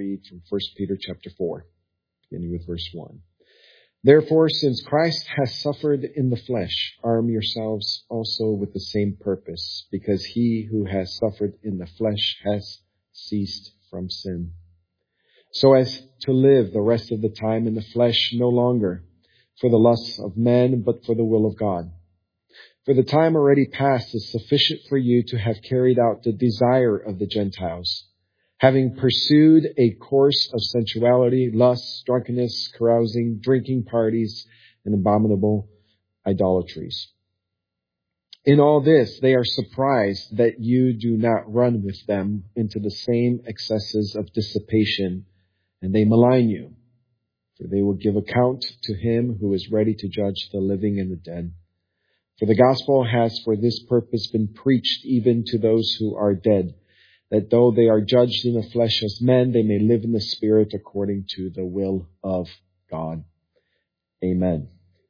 read from 1 Peter chapter 4, beginning with verse 1. Therefore, since Christ has suffered in the flesh, arm yourselves also with the same purpose, because he who has suffered in the flesh has ceased from sin, so as to live the rest of the time in the flesh no longer for the lusts of men, but for the will of God. For the time already past is sufficient for you to have carried out the desire of the Gentiles, having pursued a course of sensuality, lust, drunkenness, carousing, drinking parties, and abominable idolatries. In all this, they are surprised that you do not run with them into the same excesses of dissipation, and they malign you. For they will give account to him who is ready to judge the living and the dead. For the gospel has for this purpose been preached even to those who are dead, that though they are judged in the flesh as men, they may live in the Spirit according to the will of God. Amen.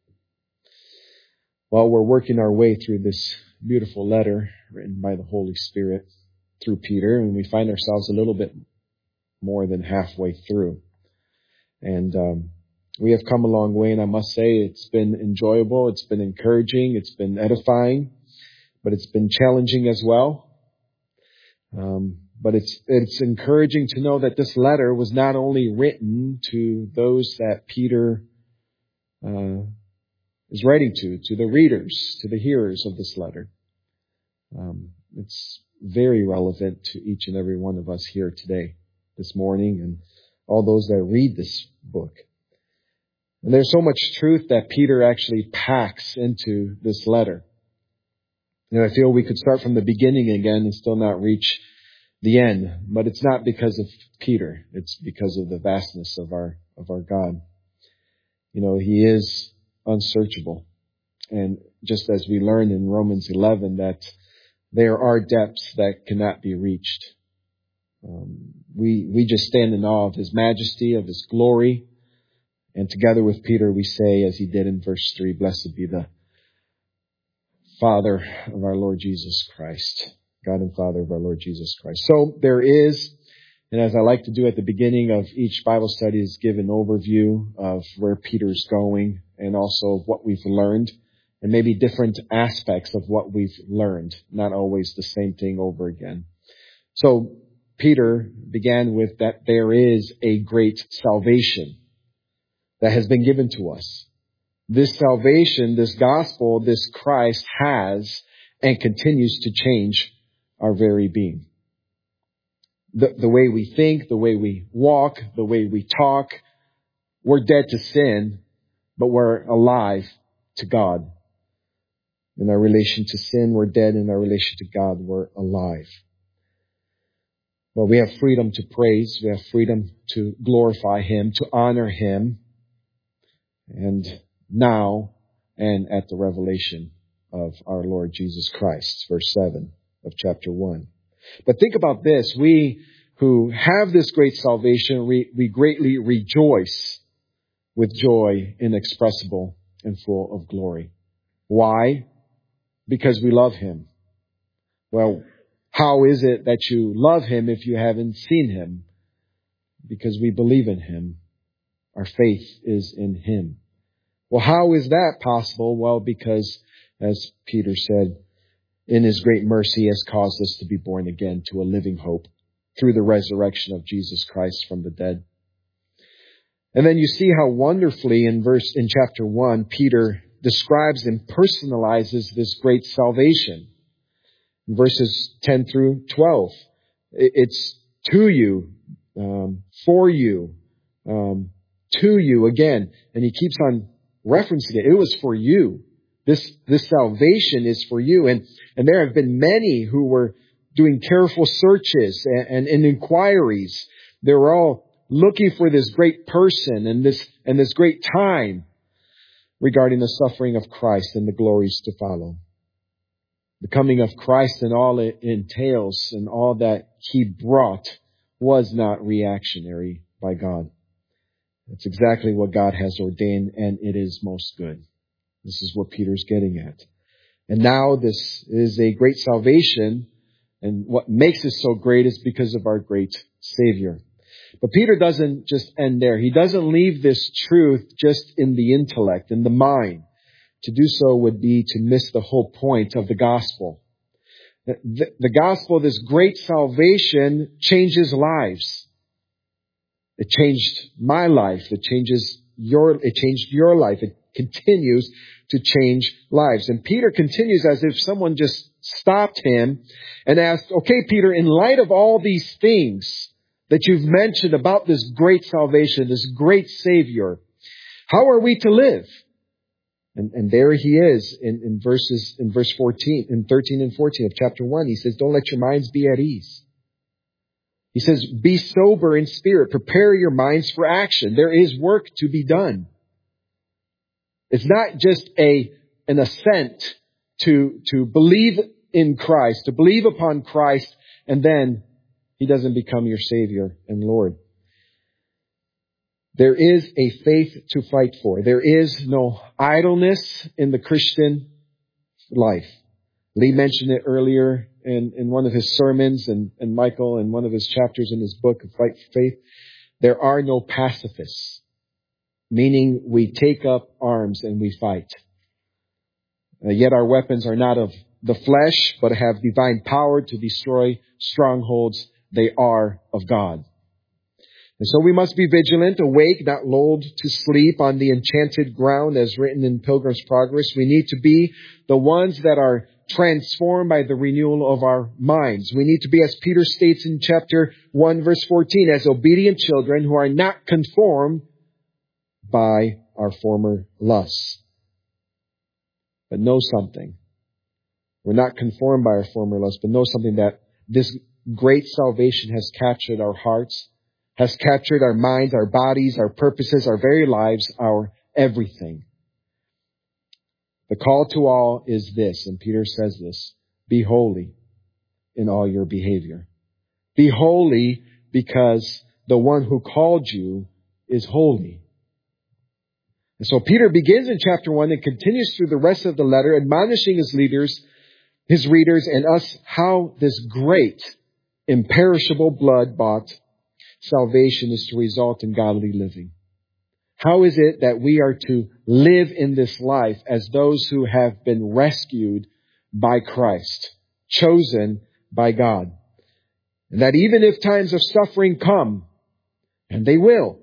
Well, we're working our way through this beautiful letter written by the Holy Spirit through Peter, and we find ourselves a little bit more than halfway through. And we have come a long way, and I must say it's been enjoyable, it's been encouraging, it's been edifying, but it's been challenging as well. But it's encouraging to know that this letter was not only written to those that Peter is writing to the readers, to the hearers of this letter. It's very relevant to each and every one of us here today, this morning, and all those that read this book. And there's so much truth that Peter actually packs into this letter. And I feel we could start from the beginning again and still not reach the end. But it's not because of Peter. It's because of the vastness of our God. You know, he is unsearchable. And just as we learned in Romans 11 that there are depths that cannot be reached. We just stand in awe of his majesty, of his glory. And together with Peter, we say, as he did in verse 3, blessed be the Father of our Lord Jesus Christ. God and Father of our Lord Jesus Christ. So there is, and as I like to do at the beginning of each Bible study, is give an overview of where Peter's going and also what we've learned and maybe different aspects of what we've learned, not always the same thing over again. So Peter began with that there is a great salvation that has been given to us. This salvation, this gospel, this Christ has and continues to change our very being. The way we think, the way we walk, the way we talk, we're dead to sin, but we're alive to God. In our relation to sin, we're dead. In our relation to God, we're alive. Well, we have freedom to praise. We have freedom to glorify Him, to honor Him. And now, and at the revelation of our Lord Jesus Christ, verse 7 of chapter 1. But think about this. We who have this great salvation, we greatly rejoice with joy inexpressible and full of glory. Why? Because we love Him. Well, how is it that you love Him if you haven't seen Him? Because we believe in Him. Our faith is in Him. Well, how is that possible? Well, because, as Peter said, in His great mercy He has caused us to be born again to a living hope through the resurrection of Jesus Christ from the dead. And then you see how wonderfully in chapter 1, Peter describes and personalizes this great salvation. In verses 10 through 12, it's to you, for you, to you again. And he keeps on referencing it. It was for you. This salvation is for you. And there have been many who were doing careful searches and inquiries. They were all looking for this great person and this great time regarding the suffering of Christ and the glories to follow. The coming of Christ and all it entails and all that He brought was not reactionary by God. It's exactly what God has ordained, and it is most good. This is what Peter's getting at. And now this is a great salvation, and what makes it so great is because of our great Savior. But Peter doesn't just end there. He doesn't leave this truth just in the intellect, in the mind. To do so would be to miss the whole point of the gospel. The gospel, this great salvation, changes lives. It changed my life. It changed your life. It continues to change lives. And Peter continues as if someone just stopped him and asked, okay, Peter, in light of all these things that you've mentioned about this great salvation, this great Savior, how are we to live? And there he is in verse 14, in 13 and 14 of chapter 1. He says, don't let your minds be at ease. He says, be sober in spirit. Prepare your minds for action. There is work to be done. It's not just an assent to believe in Christ, to believe upon Christ, and then He doesn't become your Savior and Lord. There is a faith to fight for. There is no idleness in the Christian life. Lee mentioned it earlier in one of his sermons, and Michael in one of his chapters in his book, Fight for Faith. There are no pacifists, meaning we take up arms and we fight. Yet our weapons are not of the flesh, but have divine power to destroy strongholds. They are of God. And so we must be vigilant, awake, not lulled to sleep on the enchanted ground as written in Pilgrim's Progress. We need to be the ones that are transformed by the renewal of our minds. We need to be, as Peter states in chapter 1, verse 14, as obedient children who are not conformed by our former lusts. But know something. We're not conformed by our former lusts, but know something, that this great salvation has captured our hearts, has captured our minds, our bodies, our purposes, our very lives, our everything. The call to all is this, and Peter says this: be holy in all your behavior. Be holy because the one who called you is holy. And so Peter begins in chapter 1 and continues through the rest of the letter, admonishing his leaders, his readers, and us how this great, imperishable, blood-bought salvation is to result in godly living. How is it that we are to live in this life as those who have been rescued by Christ, chosen by God? And that even if times of suffering come, and they will,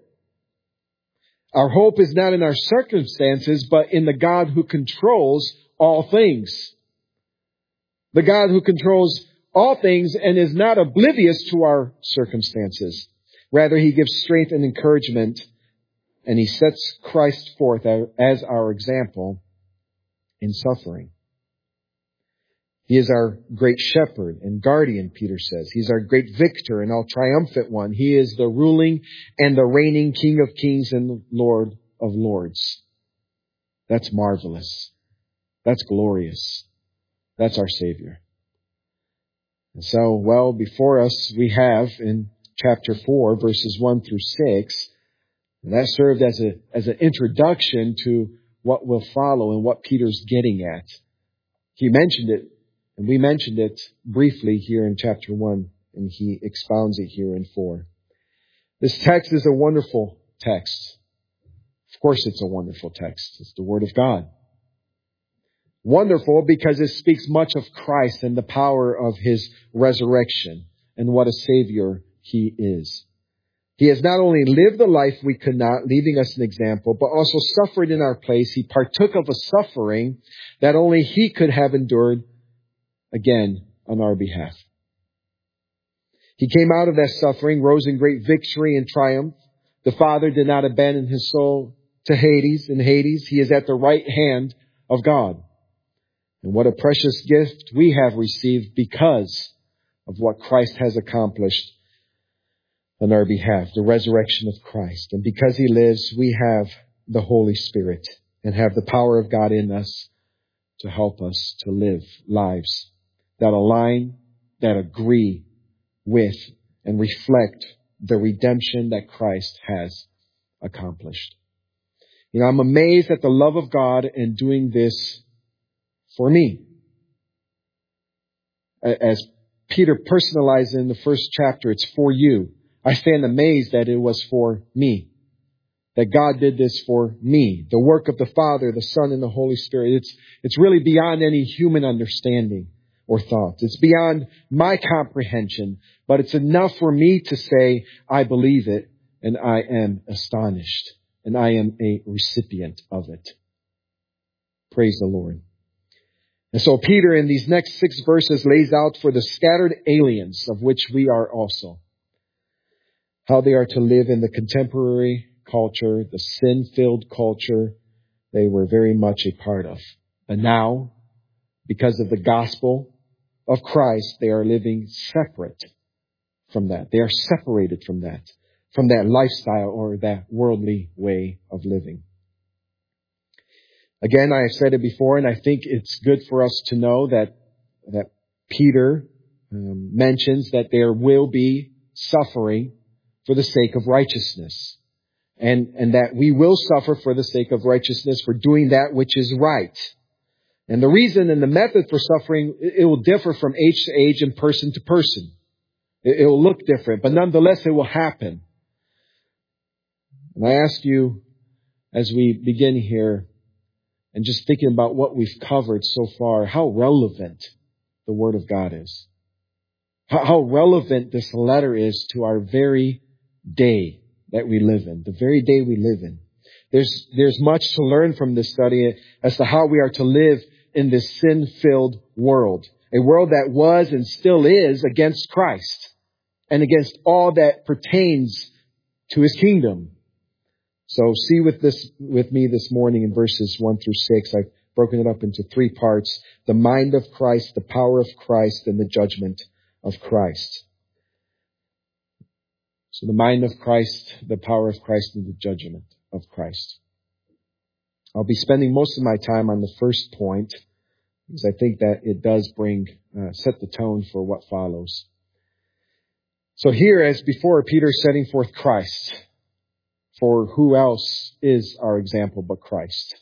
our hope is not in our circumstances, but in the God who controls all things. The God who controls all things and is not oblivious to our circumstances. Rather, He gives strength and encouragement, and He sets Christ forth as our example in suffering. He is our great shepherd and guardian, Peter says. He's our great victor and all triumphant one. He is the ruling and the reigning King of kings and Lord of lords. That's marvelous. That's glorious. That's our Savior. And so, well, before us we have in chapter 4, verses 1 through 6, and that served as an introduction to what will follow and what Peter's getting at. He mentioned it, and we mentioned it briefly here in chapter 1, and he expounds it here in 4. This text is a wonderful text. Of course it's a wonderful text. It's the Word of God. Wonderful because it speaks much of Christ and the power of His resurrection and what a Savior He is. He has not only lived the life we could not, leaving us an example, but also suffered in our place. He partook of a suffering that only He could have endured, again, on our behalf. He came out of that suffering, rose in great victory and triumph. The Father did not abandon His soul to Hades. In Hades, He is at the right hand of God. And what a precious gift we have received because of what Christ has accomplished on our behalf, the resurrection of Christ. And because He lives, we have the Holy Spirit and have the power of God in us to help us to live lives that align, that agree with, and reflect the redemption that Christ has accomplished. You know, I'm amazed at the love of God in doing this for me. As Peter personalized in the first chapter, it's for you. I stand amazed that it was for me. That God did this for me. The work of the Father, the Son, and the Holy Spirit. It's really beyond any human understanding or thought. It's beyond my comprehension. But it's enough for me to say, I believe it, and I am astonished. And I am a recipient of it. Praise the Lord. And so Peter in these next 6 verses lays out for the scattered aliens, of which we are also, how they are to live in the contemporary culture, the sin-filled culture they were very much a part of. And now, because of the gospel of Christ, they are living separate from that. They are separated from that lifestyle or that worldly way of living. Again, I have said it before, and I think it's good for us to know that Peter mentions that there will be suffering for the sake of righteousness. And that we will suffer for the sake of righteousness, for doing that which is right. And the reason and the method for suffering, it will differ from age to age and person to person. It will look different, but nonetheless it will happen. And I ask you, as we begin here, and just thinking about what we've covered so far, how relevant the Word of God is. How relevant this letter is to our very day that we live in, the very day we live in. There's much to learn from this study as to how we are to live in this sin-filled world. A world that was and still is against Christ and against all that pertains to His kingdom. So see with me this morning in verses 1 through 6. I've broken it up into 3 parts. The mind of Christ, the power of Christ, and the judgment of Christ. So the mind of Christ, the power of Christ, and the judgment of Christ. I'll be spending most of my time on the first point, because I think that it does set the tone for what follows. So here, as before, Peter is setting forth Christ. For who else is our example but Christ?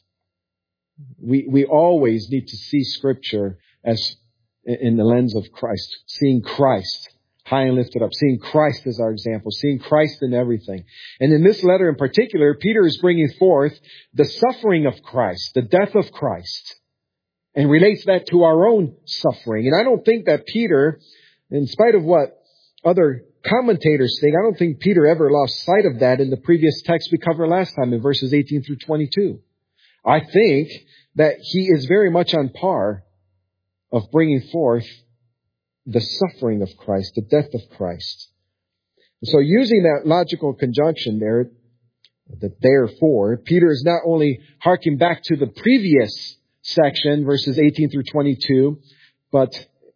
We always need to see Scripture as in the lens of Christ, seeing Christ high and lifted up, seeing Christ as our example, seeing Christ in everything. And in this letter in particular, Peter is bringing forth the suffering of Christ, the death of Christ, and relates that to our own suffering. And I don't think that Peter, in spite of what other commentators think, I don't think Peter ever lost sight of that in the previous text we covered last time in verses 18 through 22. I think that he is very much on par of bringing forth the suffering of Christ, the death of Christ. So using that logical conjunction there, the therefore, Peter is not only harking back to the previous section, verses 18 through 22, but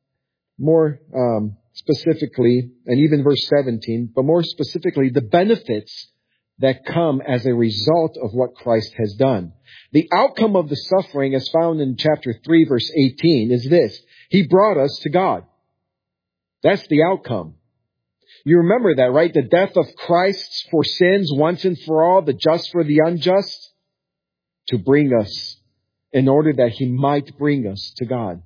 more specifically, and even verse 17, but more specifically, the benefits that come as a result of what Christ has done. The outcome of the suffering, as found in chapter 3, verse 18, is this: He brought us to God. That's the outcome. You remember that, right? The death of Christ for sins once and for all, the just for the unjust, to bring us, in order that He might bring us to God.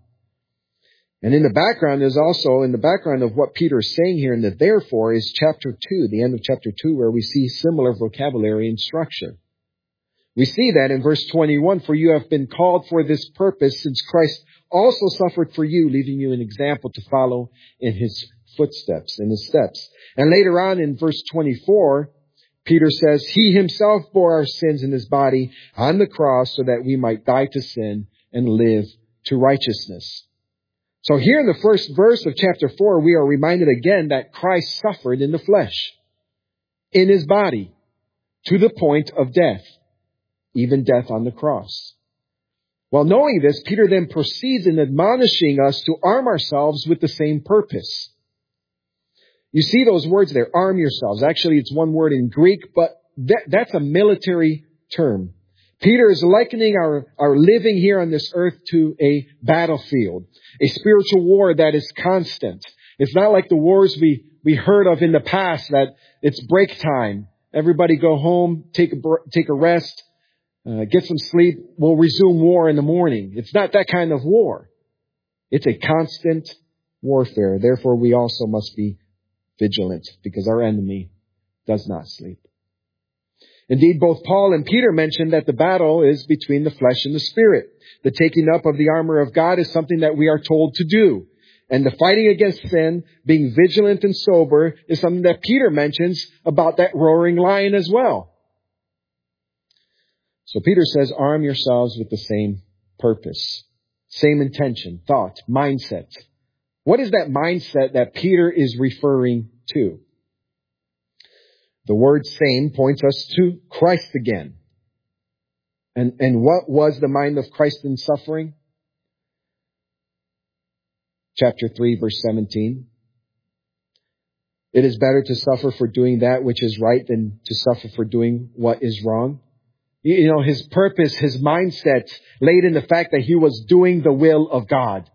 And in the background is also, in the background of what Peter is saying here in the therefore, is chapter 2, the end of chapter 2, where we see similar vocabulary and structure. We see that in verse 21, for you have been called for this purpose, since Christ also suffered for you, leaving you an example to follow in His footsteps, in His steps. And later on in verse 24, Peter says, He Himself bore our sins in His body on the cross so that we might die to sin and live to righteousness. So here in the first verse of chapter 4, we are reminded again that Christ suffered in the flesh, in His body, to the point of death, even death on the cross. Well, knowing this, Peter then proceeds in admonishing us to arm ourselves with the same purpose. You see those words there, arm yourselves. Actually, it's one word in Greek, but that's a military term. Peter is likening our living here on this earth to a battlefield, a spiritual war that is constant. It's not like the wars we heard of in the past, that it's break time. Everybody go home, take a rest, get some sleep. We'll resume war in the morning. It's not that kind of war. It's a constant warfare. Therefore, we also must be vigilant, because our enemy does not sleep. Indeed, both Paul and Peter mentioned that the battle is between the flesh and the spirit. The taking up of the armor of God is something that we are told to do. And the fighting against sin, being vigilant and sober, is something that Peter mentions about that roaring lion as well. So Peter says, arm yourselves with the same purpose, same intention, thought, mindset. What is that mindset that Peter is referring to? The word same points us to Christ again. And what was the mind of Christ in suffering? Chapter 3, verse 17. It is better to suffer for doing that which is right than to suffer for doing what is wrong. You know, his purpose, his mindset laid in the fact that he was doing the will of God.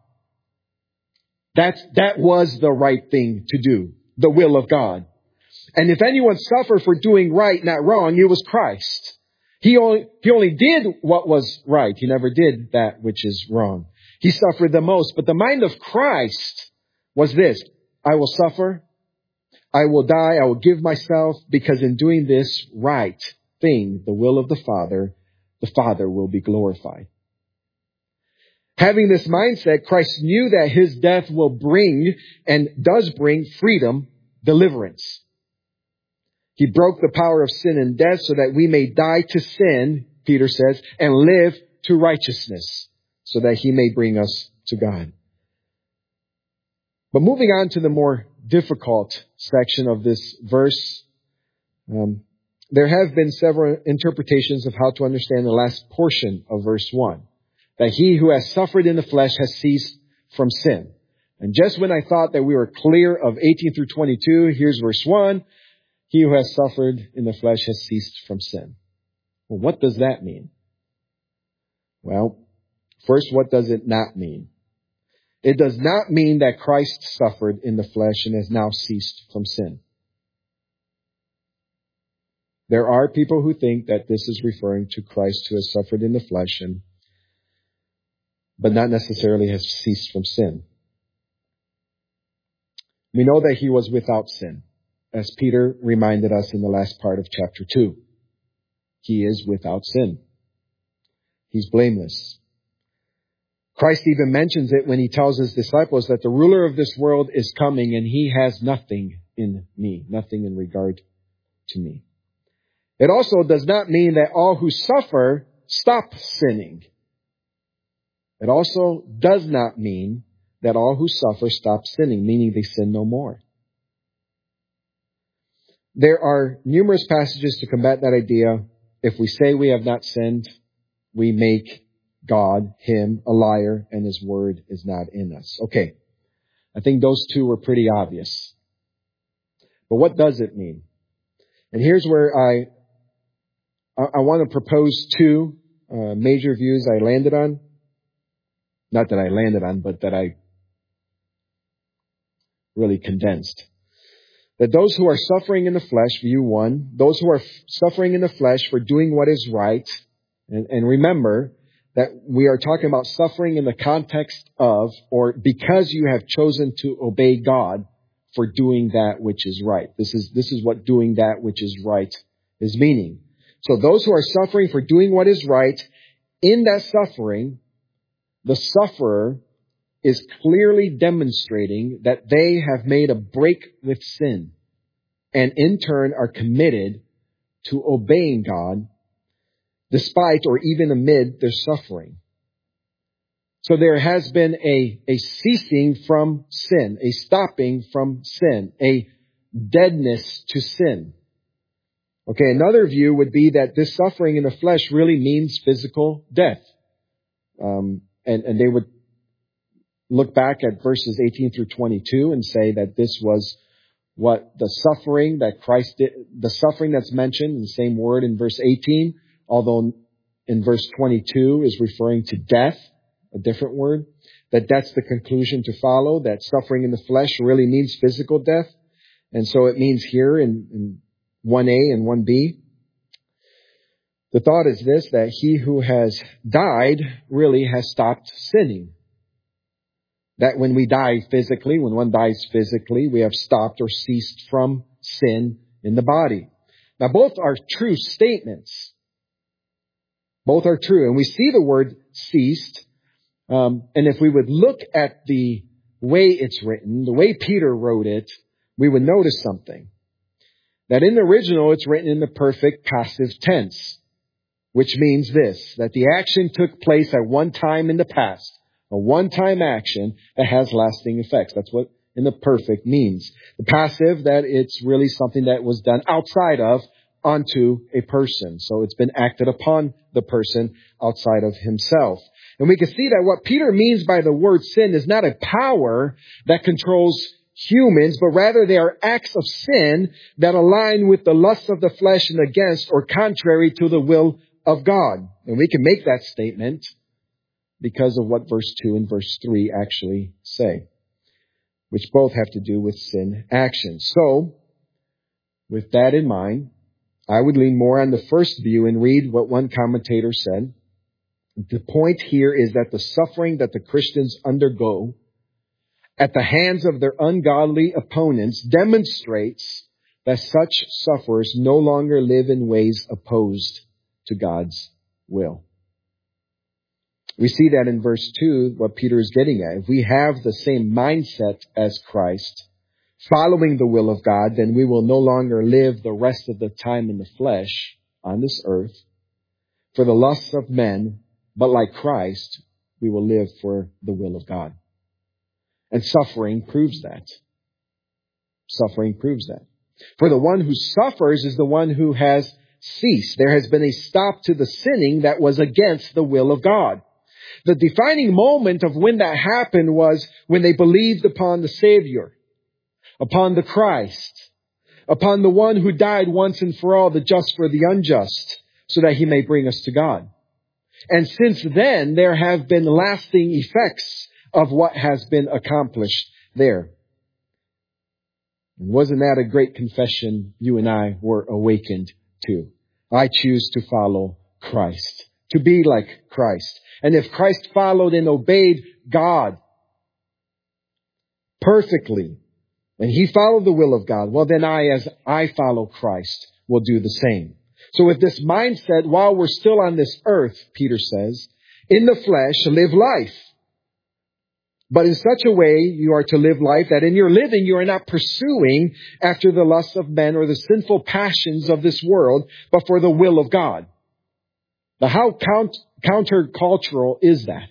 That was the right thing to do, the will of God. And if anyone suffered for doing right, not wrong, it was Christ. He only did what was right. He never did that which is wrong. He suffered the most. But the mind of Christ was this: I will suffer, I will die, I will give myself, because in doing this right thing, the will of the Father will be glorified. Having this mindset, Christ knew that his death will bring, and does bring, freedom, deliverance. He broke the power of sin and death so that we may die to sin, Peter says, and live to righteousness, so that he may bring us to God. But moving on to the more difficult section of this verse, there have been several interpretations of how to understand the last portion of verse 1. That he who has suffered in the flesh has ceased from sin. And just when I thought that we were clear of 18 through 22, here's verse 1. He who has suffered in the flesh has ceased from sin. Well, what does that mean? Well, first, what does it not mean? It does not mean that Christ suffered in the flesh and has now ceased from sin. There are people who think that this is referring to Christ who has suffered in the flesh, but not necessarily has ceased from sin. We know that he was without sin, as Peter reminded us in the last part of chapter 2. He is without sin. He's blameless. Christ even mentions it when he tells his disciples that the ruler of this world is coming and he has nothing in me, nothing in regard to me. It also does not mean that all who suffer stop sinning. It also does not mean that all who suffer stop sinning, meaning they sin no more. There are numerous passages to combat that idea. If we say we have not sinned, we make God, him, a liar, and his word is not in us. Okay, I think those two were pretty obvious. But what does it mean? And here's where I want to propose two major views I landed on. Not that I landed on, but that I really condensed. That those who are suffering in the flesh, view one, those who are suffering in the flesh for doing what is right, and remember that we are talking about suffering in the context of, or because you have chosen to obey God for doing that which is right. This is what doing that which is right is meaning. So those who are suffering for doing what is right, in that suffering, the sufferer is clearly demonstrating that they have made a break with sin and in turn are committed to obeying God despite or even amid their suffering. So there has been a ceasing from sin, a stopping from sin, a deadness to sin. Okay, another view would be that this suffering in the flesh really means physical death. And they would look back at verses 18 through 22 and say that this was what the suffering that Christ did, the suffering that's mentioned in the same word in verse 18, although in verse 22 is referring to death, a different word, that's the conclusion to follow, that suffering in the flesh really means physical death. And so it means here in 1a and 1b, the thought is this, that he who has died really has stopped sinning. That when we die physically, when one dies physically, we have stopped or ceased from sin in the body. Now, both are true statements. Both are true. And we see the word ceased. And if we would look at the way it's written, the way Peter wrote it, we would notice something. That in the original, it's written in the perfect passive tense, which means this, that the action took place at one time in the past, a one-time action that has lasting effects. That's what in the perfect means. The passive, that it's really something that was done outside of, onto a person. So it's been acted upon the person outside of himself. And we can see that what Peter means by the word sin is not a power that controls humans, but rather they are acts of sin that align with the lust of the flesh and against or contrary to the will of God. And we can make that statement because of what verse 2 and verse 3 actually say, which both have to do with sin actions. So, with that in mind, I would lean more on the first view and read what one commentator said. The point here is that the suffering that the Christians undergo at the hands of their ungodly opponents demonstrates that such sufferers no longer live in ways opposed to God's will. We see that in verse 2, what Peter is getting at. If we have the same mindset as Christ, following the will of God, then we will no longer live the rest of the time in the flesh on this earth for the lusts of men, but like Christ, we will live for the will of God. And suffering proves that. Suffering proves that. For the one who suffers is the one who has ceased. There has been a stop to the sinning that was against the will of God. The defining moment of when that happened was when they believed upon the Savior, upon the Christ, upon the one who died once and for all, the just for the unjust, so that he may bring us to God. And since then, there have been lasting effects of what has been accomplished there. And wasn't that a great confession you and I were awakened to? I choose to follow Christ, to be like Christ. And if Christ followed and obeyed God perfectly, and he followed the will of God, well then as I follow Christ, will do the same. So with this mindset, while we're still on this earth, Peter says, in the flesh, live life. But in such a way, you are to live life that in your living, you are not pursuing after the lusts of men or the sinful passions of this world, but for the will of God. Now, how countercultural is that?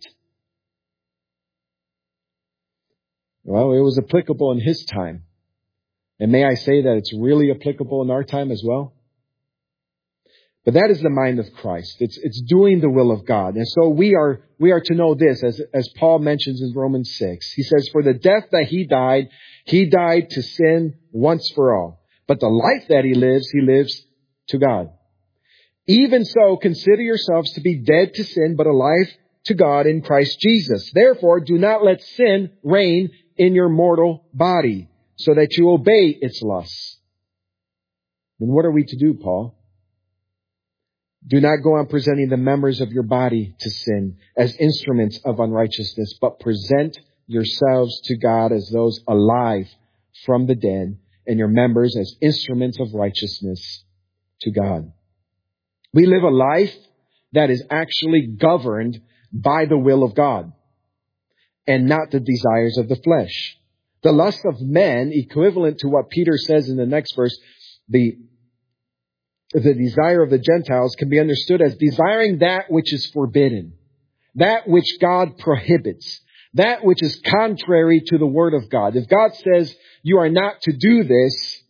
Well, it was applicable in his time. And may I say that it's really applicable in our time as well? But that is the mind of Christ. It's doing the will of God. And so we are to know this, as Paul mentions in Romans 6. He says, for the death that he died to sin once for all. But the life that he lives to God. Even so, consider yourselves to be dead to sin, but alive to God in Christ Jesus. Therefore, do not let sin reign in your mortal body, so that you obey its lusts. Then what are we to do, Paul? Do not go on presenting the members of your body to sin as instruments of unrighteousness, but present yourselves to God as those alive from the dead, and your members as instruments of righteousness to God. We live a life that is actually governed by the will of God and not the desires of the flesh. The lust of men, equivalent to what Peter says in the next verse, the desire of the Gentiles can be understood as desiring that which is forbidden, that which God prohibits, that which is contrary to the Word of God. If God says you are not to do this,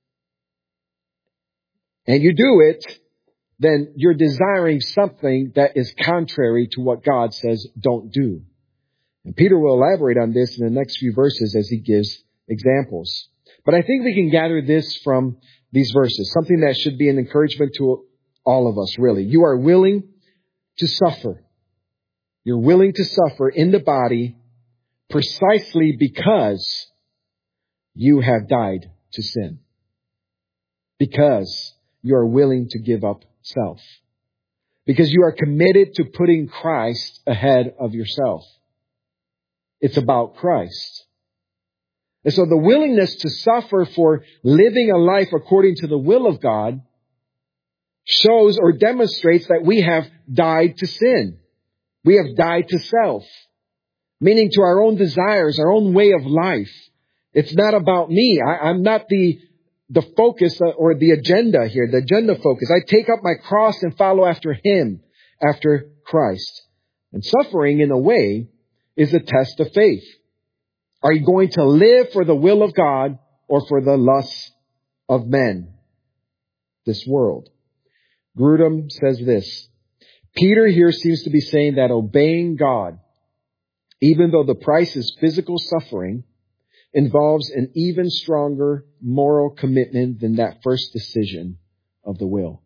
and you do it, then you're desiring something that is contrary to what God says don't do. And Peter will elaborate on this in the next few verses as he gives examples. But I think we can gather this from these verses, something that should be an encouragement to all of us, really. You are willing to suffer. You're willing to suffer in the body precisely because you have died to sin. Because you are willing to give up self. Because you are committed to putting Christ ahead of yourself. It's about Christ. And so the willingness to suffer for living a life according to the will of God shows or demonstrates that we have died to sin. We have died to self, meaning to our own desires, our own way of life. It's not about me. I'm not the focus or the agenda here, the agenda focus. I take up my cross and follow after Him, after Christ. And suffering, in a way, is a test of faith. Are you going to live for the will of God or for the lusts of men? This world. Grudem says this. Peter here seems to be saying that obeying God, even though the price is physical suffering, involves an even stronger moral commitment than that first decision of the will.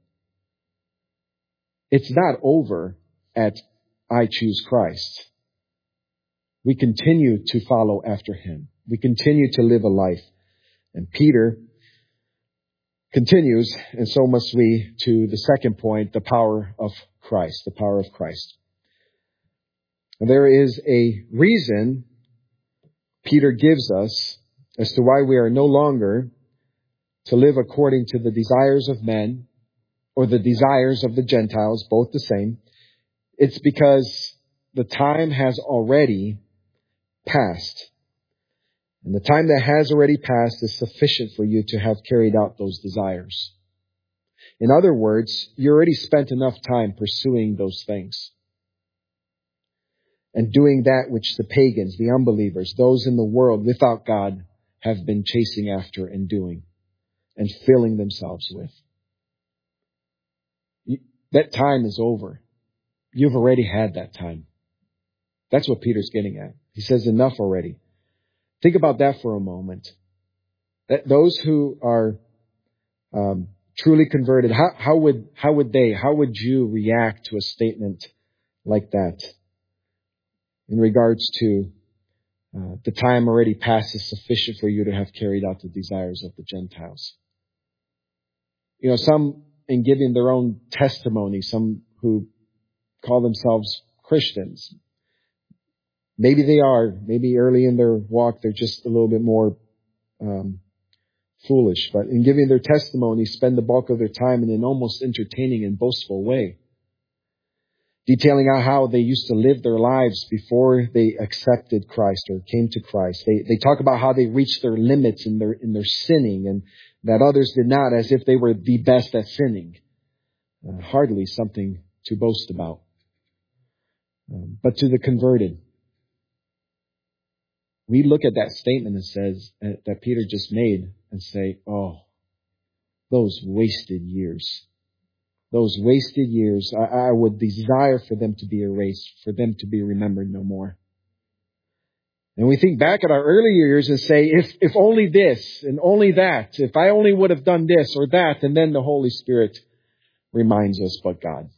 It's not over at I choose Christ. We continue to follow after Him. We continue to live a life. And Peter continues, and so must we, to the second point, the power of Christ, the power of Christ. There is a reason Peter gives us as to why we are no longer to live according to the desires of men or the desires of the Gentiles, both the same. It's because the time has already passed. And the time that has already passed is sufficient for you to have carried out those desires. In other words, you already spent enough time pursuing those things and doing that which the pagans, the unbelievers, those in the world without God have been chasing after and doing and filling themselves with. That time is over. You've already had that time. That's what Peter's getting at. He says enough already. Think about that for a moment. That those who are truly converted, how would you react to a statement like that in regards to the time already past is sufficient for you to have carried out the desires of the Gentiles? You know, some in giving their own testimony, some who call themselves Christians, maybe they are, maybe early in their walk they're just a little bit more foolish, but in giving their testimony, spend the bulk of their time in an almost entertaining and boastful way, detailing out how they used to live their lives before they accepted Christ or came to Christ. They talk about how they reached their limits in their sinning and that others did not, as if they were the best at sinning. Hardly something to boast about. But to the converted, we look at that statement that says that Peter just made and say, oh, those wasted years. Those wasted years, I would desire for them to be erased, for them to be remembered no more. And we think back at our early years and say, if only this and only that, if I only would have done this or that, and then the Holy Spirit reminds us, but God.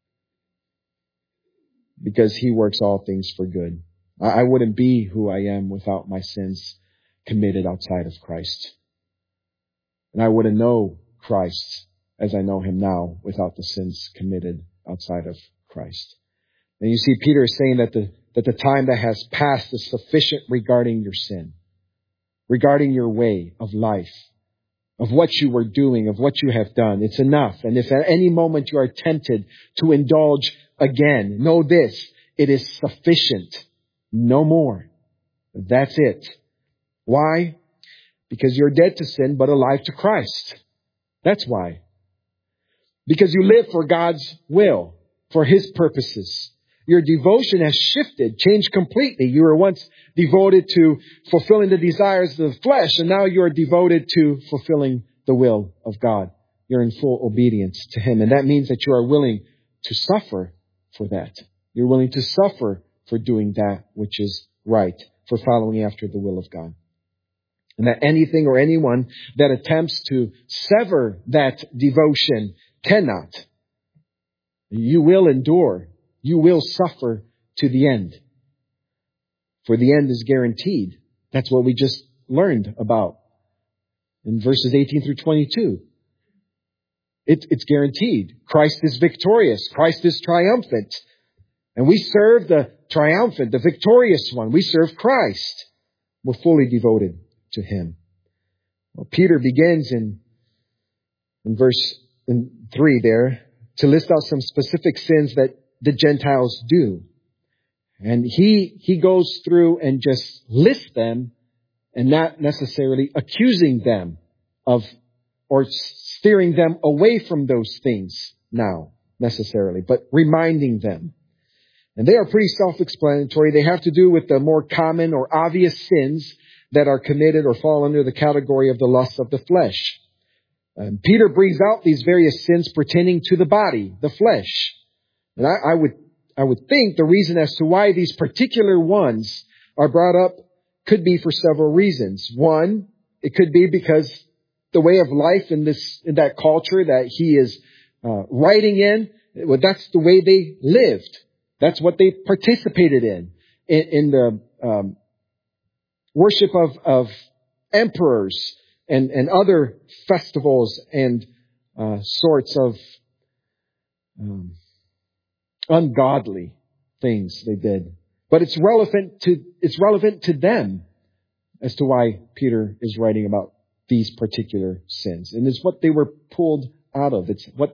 Because He works all things for good. I wouldn't be who I am without my sins committed outside of Christ. And I wouldn't know Christ as I know Him now without the sins committed outside of Christ. And you see, Peter is saying that the time that has passed is sufficient regarding your sin, regarding your way of life, of what you were doing, of what you have done. It's enough. And if at any moment you are tempted to indulge again, know this, it is sufficient. No more. That's it. Why? Because you're dead to sin, but alive to Christ. That's why. Because you live for God's will, for His purposes. Your devotion has shifted, changed completely. You were once devoted to fulfilling the desires of the flesh, and now you are devoted to fulfilling the will of God. You're in full obedience to Him. And that means that you are willing to suffer for that. You're willing to suffer for doing that which is right, for following after the will of God. And that anything or anyone that attempts to sever that devotion cannot. You will endure. You will suffer to the end. For the end is guaranteed. That's what we just learned about in verses 18 through 22. It's guaranteed. Christ is victorious. Christ is triumphant. And we serve the triumphant, the victorious one. We serve Christ. We're fully devoted to Him. Well, Peter begins in verse 3 there to list out some specific sins that the Gentiles do. And he goes through and just lists them and not necessarily accusing them of or steering them away from those things now necessarily, but reminding them. And they are pretty self-explanatory. They have to do with the more common or obvious sins that are committed or fall under the category of the lust of the flesh. Peter brings out these various sins pertaining to the body, the flesh. And I would think the reason as to why these particular ones are brought up could be for several reasons. One, it could be because the way of life in that culture that he is writing in, well, that's the way they lived. That's what they participated in the worship of emperors and other festivals and sorts of ungodly things they did. But it's relevant to them as to why Peter is writing about these particular sins. And it's what they were pulled out of. It's what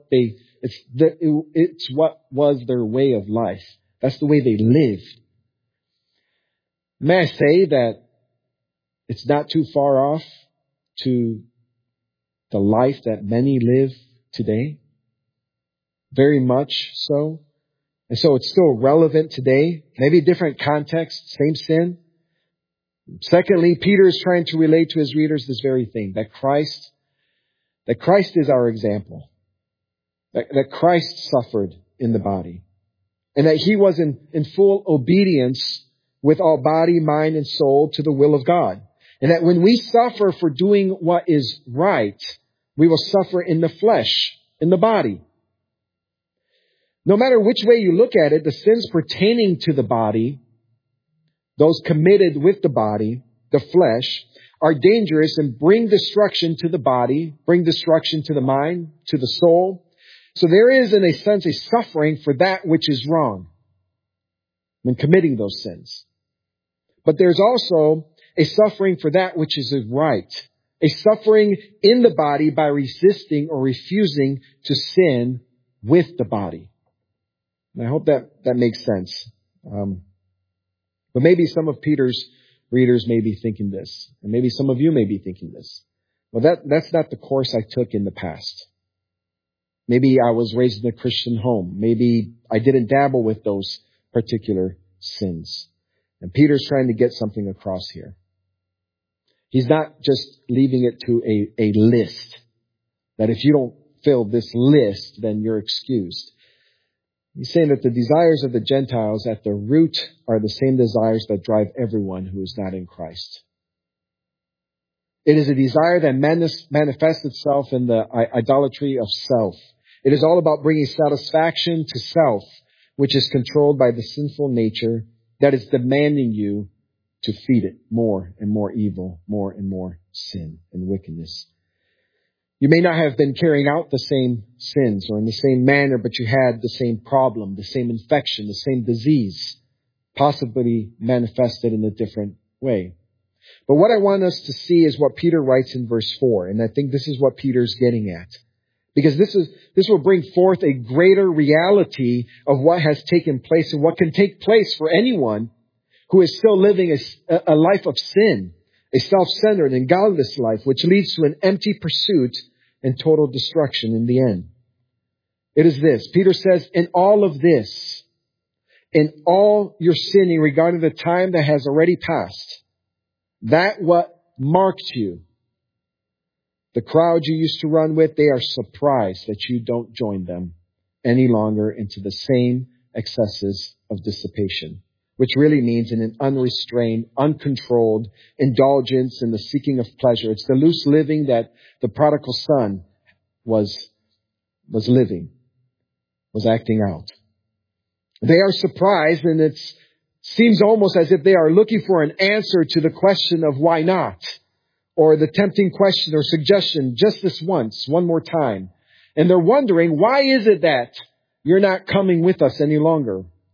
was their way of life. That's the way they lived. May I say that it's not too far off to the life that many live today? Very much so. And so it's still relevant today. Maybe different context, same sin. Secondly, Peter is trying to relate to his readers this very thing, that Christ is our example. That Christ suffered in the body. And that He was in full obedience with all body, mind, and soul to the will of God. And that when we suffer for doing what is right, we will suffer in the flesh, in the body. No matter which way you look at it, the sins pertaining to the body, those committed with the body, the flesh, are dangerous and bring destruction to the body, bring destruction to the mind, to the soul. So there is, in a sense, a suffering for that which is wrong when committing those sins. But there's also a suffering for that which is right. A suffering in the body by resisting or refusing to sin with the body. And I hope that makes sense. But maybe some of Peter's readers may be thinking this. And maybe some of you may be thinking this. Well, that's not the course I took in the past. Maybe I was raised in a Christian home. Maybe I didn't dabble with those particular sins. And Peter's trying to get something across here. He's not just leaving it to a list. That if you don't fill this list, then you're excused. He's saying that the desires of the Gentiles at the root are the same desires that drive everyone who is not in Christ. It is a desire that manifests itself in the idolatry of self. It is all about bringing satisfaction to self, which is controlled by the sinful nature that is demanding you to feed it more and more evil, more and more sin and wickedness. You may not have been carrying out the same sins or in the same manner, but you had the same problem, the same infection, the same disease, possibly manifested in a different way. But what I want us to see is what Peter writes in verse 4, and I think this is what Peter's getting at. Because this will bring forth a greater reality of what has taken place and what can take place for anyone who is still living a life of sin, a self-centered and godless life, which leads to an empty pursuit and total destruction in the end. It is this. Peter says, in all of this, in all your sinning regarding the time that has already passed, that what marked you, the crowd you used to run with, they are surprised that you don't join them any longer into the same excesses of dissipation, which really means in an unrestrained, uncontrolled indulgence in the seeking of pleasure. It's the loose living that the prodigal son was living, was acting out. They are surprised, and it seems almost as if they are looking for an answer to the question of why not, or the tempting question or suggestion, just this once, one more time. And they're wondering, why is it that you're not coming with us any longer?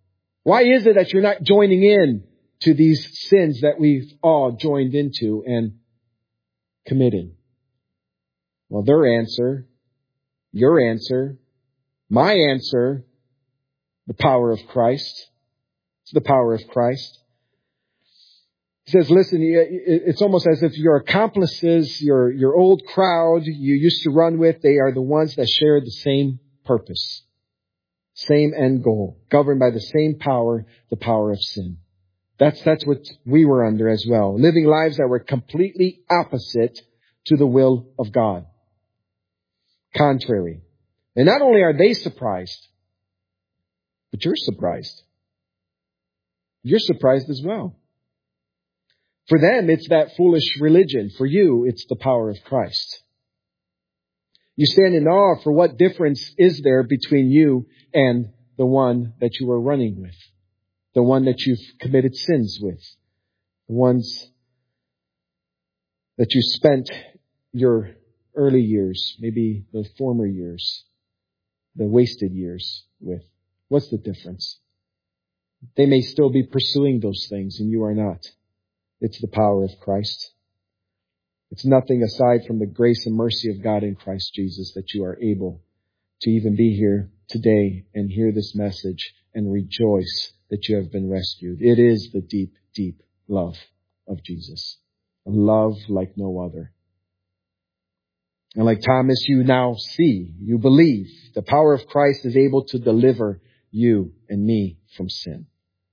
Why is it that you're not joining in to these sins that we've all joined into and committed? Well, their answer, your answer, my answer, the power of Christ. It's the power of Christ. He says, listen, it's almost as if your accomplices, your old crowd you used to run with, they are the ones that share the same purpose, same end goal, governed by the same power, the power of sin. That's what we were under as well, living lives that were completely opposite to the will of God. Contrary. And not only are they surprised, but you're surprised. You're surprised as well. For them, it's that foolish religion. For you, it's the power of Christ. You stand in awe for what difference is there between you and the one that you are running with, the one that you've committed sins with, the ones that you spent your early years, maybe the former years, the wasted years with. What's the difference? They may still be pursuing those things and you are not. It's the power of Christ. It's nothing aside from the grace and mercy of God in Christ Jesus that you are able to even be here today and hear this message and rejoice that you have been rescued. It is the deep, deep love of Jesus. A love like no other. And like Thomas, you now see, you believe the power of Christ is able to deliver you and me from sin,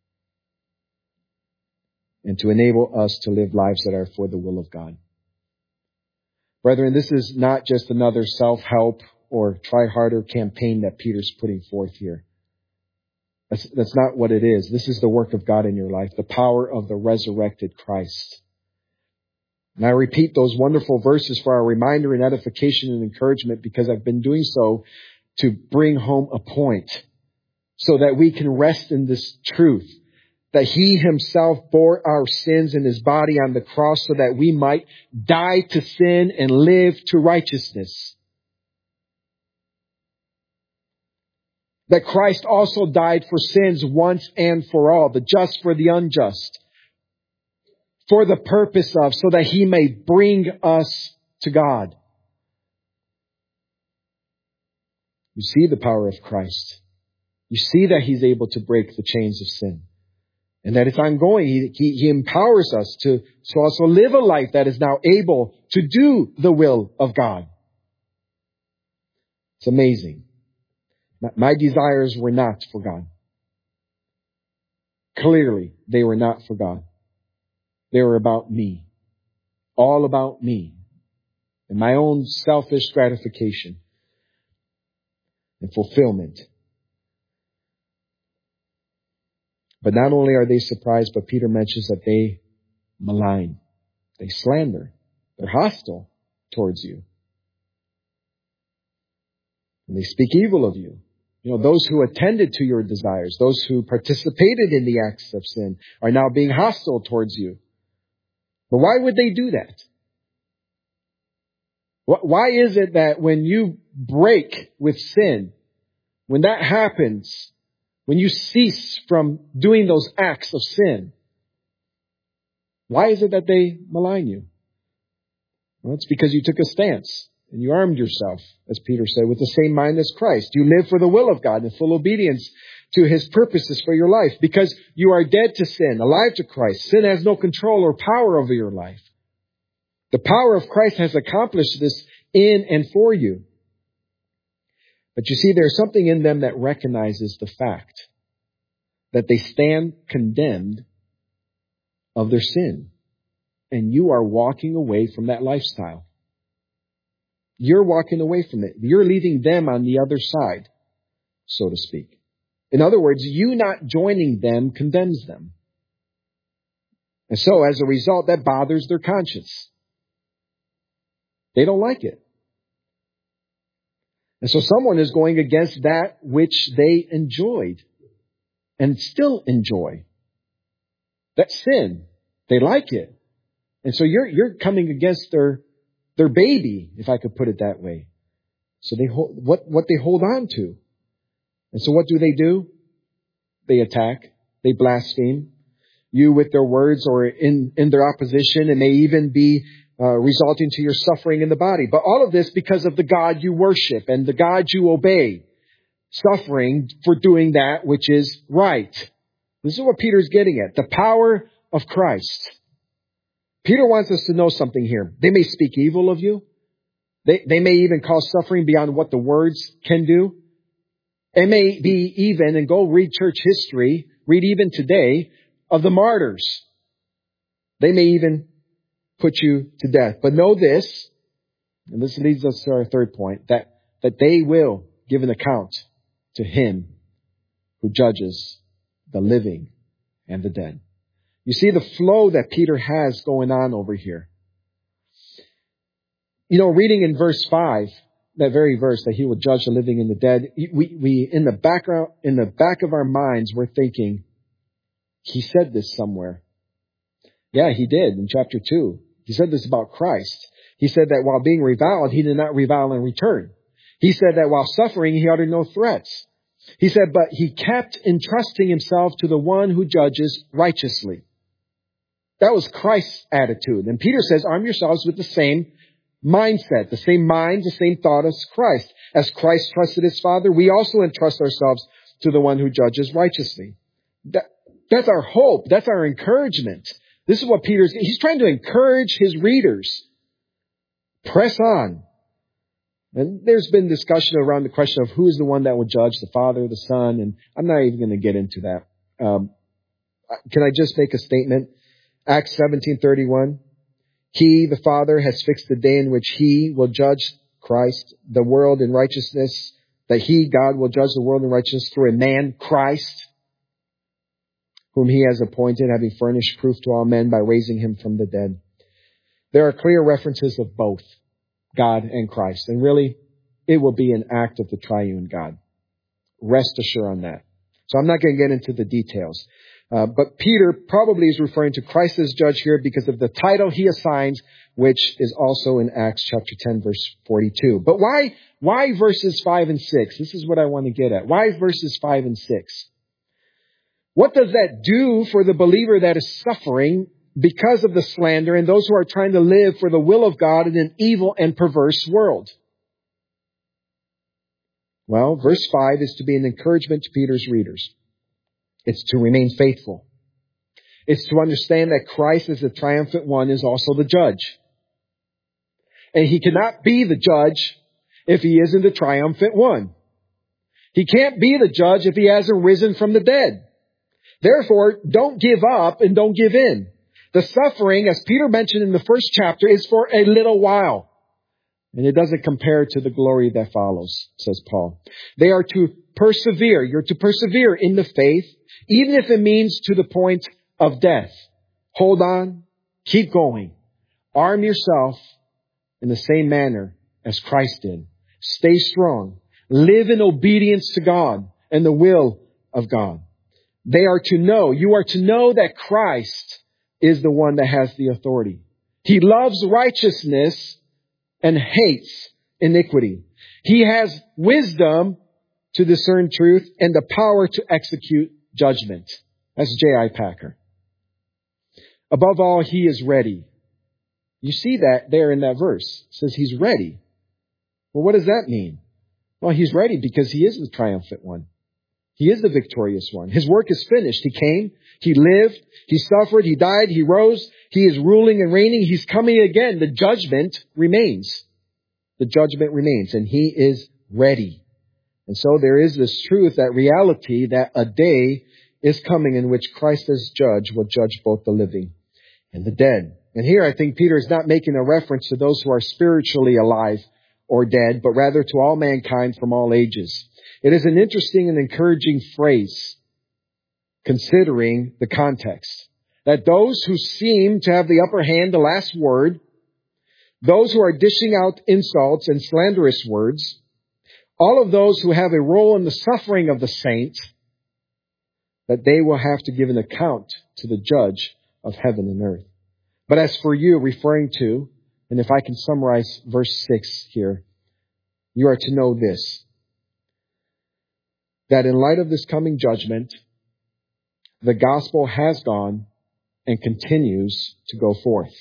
and to enable us to live lives that are for the will of God. Brethren, this is not just another self-help or try harder campaign that Peter's putting forth here. That's not what it is. This is the work of God in your life, the power of the resurrected Christ. And I repeat those wonderful verses for our reminder and edification and encouragement because I've been doing so to bring home a point so that we can rest in this truth, that He Himself bore our sins in His body on the cross so that we might die to sin and live to righteousness. That Christ also died for sins once and for all, the just for the unjust, for the purpose of, so that He may bring us to God. You see the power of Christ. You see that He's able to break the chains of sin. And that it's ongoing. He empowers us to also live a life that is now able to do the will of God. It's amazing. My desires were not for God. Clearly, they were not for God. They were about me. All about me. And my own selfish gratification and fulfillment. But not only are they surprised, but Peter mentions that they malign. They slander. They're hostile towards you. And they speak evil of you. You know, those who attended to your desires, those who participated in the acts of sin are now being hostile towards you. But why would they do that? Why is it that when you break with sin, when that happens, when you cease from doing those acts of sin, why is it that they malign you? Well, it's because you took a stance and you armed yourself, as Peter said, with the same mind as Christ. You live for the will of God in full obedience to His purposes for your life because you are dead to sin, alive to Christ. Sin has no control or power over your life. The power of Christ has accomplished this in and for you. But you see, there's something in them that recognizes the fact that they stand condemned of their sin. And you are walking away from that lifestyle. You're walking away from it. You're leaving them on the other side, so to speak. In other words, you not joining them condemns them. And so, as a result, that bothers their conscience. They don't like it. And so someone is going against that which they enjoyed and still enjoy. That sin. They like it. And so you're coming against their baby, if I could put it that way. So they hold what they hold on to. And so what do? They attack. they blaspheme you with their words or in their opposition, and may even be resulting to your suffering in the body. But all of this because of the God you worship and the God you obey, suffering for doing that which is right. This is what Peter's getting at, the power of Christ. Peter wants us to know something here. They may speak evil of you. They may even cause suffering beyond what the words can do. It may be even, and go read church history, read even today, of the martyrs. They may even put you to death. But know this, and this leads us to our third point, that they will give an account to Him who judges the living and the dead. You see the flow that Peter has going on over here. You know, reading in verse 5, that very verse that He will judge the living and the dead, we in the back of our minds, we're thinking, He said this somewhere. Yeah, He did in chapter 2. He said this about Christ. He said that while being reviled, He did not revile in return. He said that while suffering, He uttered no threats. He said, but He kept entrusting Himself to the one who judges righteously. That was Christ's attitude. And Peter says, arm yourselves with the same mindset, the same mind, the same thought as Christ. As Christ trusted His Father, we also entrust ourselves to the one who judges righteously. That's our hope. That's our encouragement. This is what he's trying to encourage his readers. Press on. And there's been discussion around the question of who is the one that will judge, the Father, the Son, and I'm not even going to get into that. Can I just make a statement? Acts 17:31. He, the Father, has fixed the day in which He will judge Christ, the world in righteousness, that He, God, will judge the world in righteousness through a man, Christ, whom He has appointed, having furnished proof to all men by raising Him from the dead. There are clear references of both God and Christ. And really, it will be an act of the triune God. Rest assured on that. So I'm not going to get into the details. But Peter probably is referring to Christ as judge here because of the title he assigns, which is also in Acts chapter 10, verse 42. But why verses 5 and 6? This is what I want to get at. Why verses 5 and 6? What does that do for the believer that is suffering because of the slander and those who are trying to live for the will of God in an evil and perverse world? Well, verse 5 is to be an encouragement to Peter's readers. It's to remain faithful. It's to understand that Christ as the triumphant one is also the judge. And He cannot be the judge if He isn't the triumphant one. He can't be the judge if He hasn't risen from the dead. Therefore, don't give up and don't give in. The suffering, as Peter mentioned in the first chapter, is for a little while. And it doesn't compare to the glory that follows, says Paul. They are to persevere. You're to persevere in the faith, even if it means to the point of death. Hold on. Keep going. Arm yourself in the same manner as Christ did. Stay strong. Live in obedience to God and the will of God. They are to know, you are to know that Christ is the one that has the authority. He loves righteousness and hates iniquity. He has wisdom to discern truth and the power to execute judgment. That's J.I. Packer. Above all, He is ready. You see that there in that verse. It says He's ready. Well, what does that mean? Well, He's ready because He is the triumphant one. He is the victorious one. His work is finished. He came, He lived, He suffered, He died, He rose. He is ruling and reigning. He's coming again. The judgment remains. The judgment remains, and He is ready. And so there is this truth, that reality, that a day is coming in which Christ as judge will judge both the living and the dead. And here I think Peter is not making a reference to those who are spiritually alive or dead, but rather to all mankind from all ages. It is an interesting and encouraging phrase, considering the context, that those who seem to have the upper hand, the last word, those who are dishing out insults and slanderous words, all of those who have a role in the suffering of the saints, that they will have to give an account to the judge of heaven and earth. But as for you, referring to, and if I can summarize verse 6 here, you are to know this, that in light of this coming judgment, the gospel has gone and continues to go forth.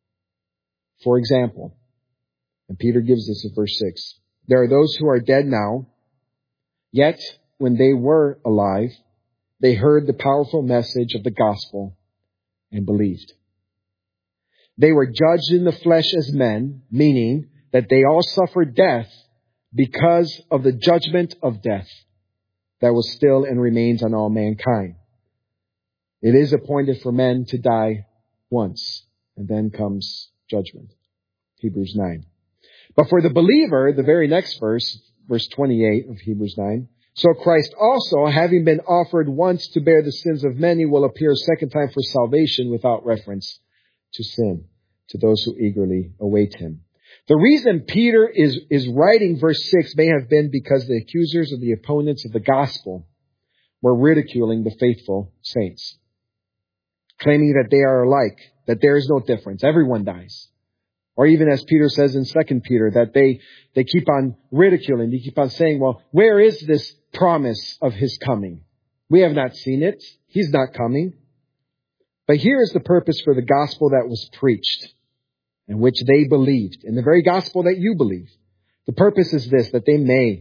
For example, and Peter gives this in verse 6, there are those who are dead now, yet when they were alive, they heard the powerful message of the gospel and believed. They were judged in the flesh as men, meaning that they all suffered death because of the judgment of death that was still and remains on all mankind. It is appointed for men to die once, and then comes judgment. Hebrews 9. But for the believer, the very next verse, verse 28 of Hebrews 9, so Christ also, having been offered once to bear the sins of many, will appear a second time for salvation without reference to sin, to those who eagerly await him. The reason Peter is writing verse 6 may have been because the accusers of the opponents of the gospel were ridiculing the faithful saints, claiming that they are alike, that there is no difference. Everyone dies. Or even as Peter says in 2 Peter, that they keep on ridiculing. They keep on saying, well, where is this promise of his coming? We have not seen it. He's not coming. But here is the purpose for the gospel that was preached, in which they believed, in the very gospel that you believe. The purpose is this, that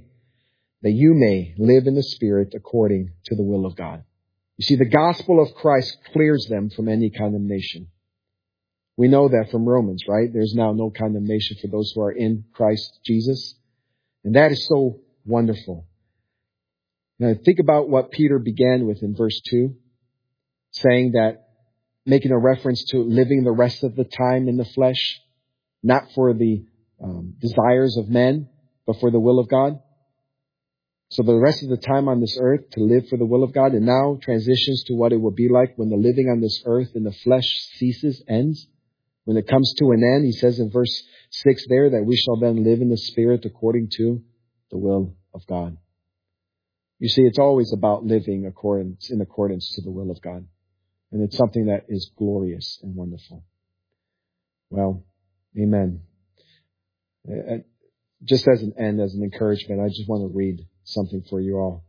you may live in the Spirit according to the will of God. You see, the gospel of Christ clears them from any condemnation. We know that from Romans, right? There's now no condemnation for those who are in Christ Jesus. And that is so wonderful. Now think about what Peter began with in verse 2, saying that, making a reference to living the rest of the time in the flesh, not for the desires of men, but for the will of God. So the rest of the time on this earth to live for the will of God, and now transitions to what it will be like when the living on this earth in the flesh ceases, ends. When it comes to an end, he says in verse 6 there that we shall then live in the Spirit according to the will of God. You see, it's always about living in accordance to the will of God. And it's something that is glorious and wonderful. Well, amen. Just as an end, as an encouragement, I just want to read something for you all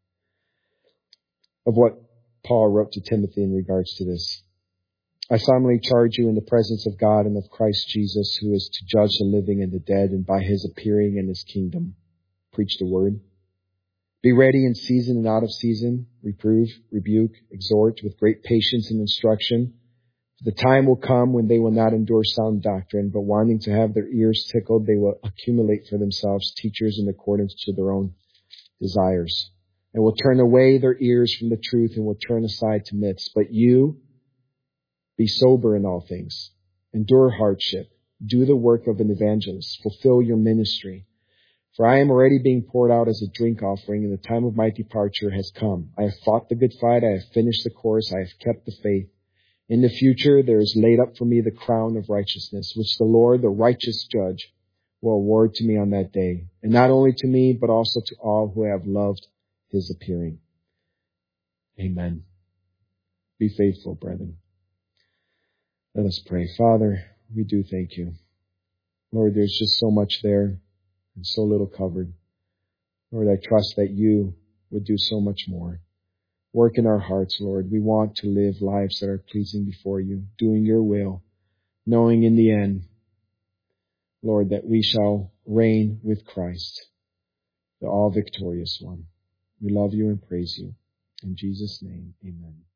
of what Paul wrote to Timothy in regards to this. I solemnly charge you in the presence of God and of Christ Jesus, who is to judge the living and the dead, and by his appearing in his kingdom, preach the word. Be ready in season and out of season, reprove, rebuke, exhort with great patience and instruction. For the time will come when they will not endure sound doctrine, but wanting to have their ears tickled, they will accumulate for themselves teachers in accordance to their own desires, and will turn away their ears from the truth and will turn aside to myths. But you, be sober in all things, endure hardship, do the work of an evangelist, fulfill your ministry. For I am already being poured out as a drink offering, and the time of my departure has come. I have fought the good fight, I have finished the course, I have kept the faith. In the future there is laid up for me the crown of righteousness, which the Lord, the righteous judge, will award to me on that day. And not only to me, but also to all who have loved his appearing. Amen. Be faithful, brethren. Let us pray. Father, we do thank you. Lord, there's just so much there and so little covered. Lord, I trust that you would do so much more. Work in our hearts, Lord. We want to live lives that are pleasing before you, doing your will, knowing in the end, Lord, that we shall reign with Christ, the all-victorious one. We love you and praise you. In Jesus' name, amen.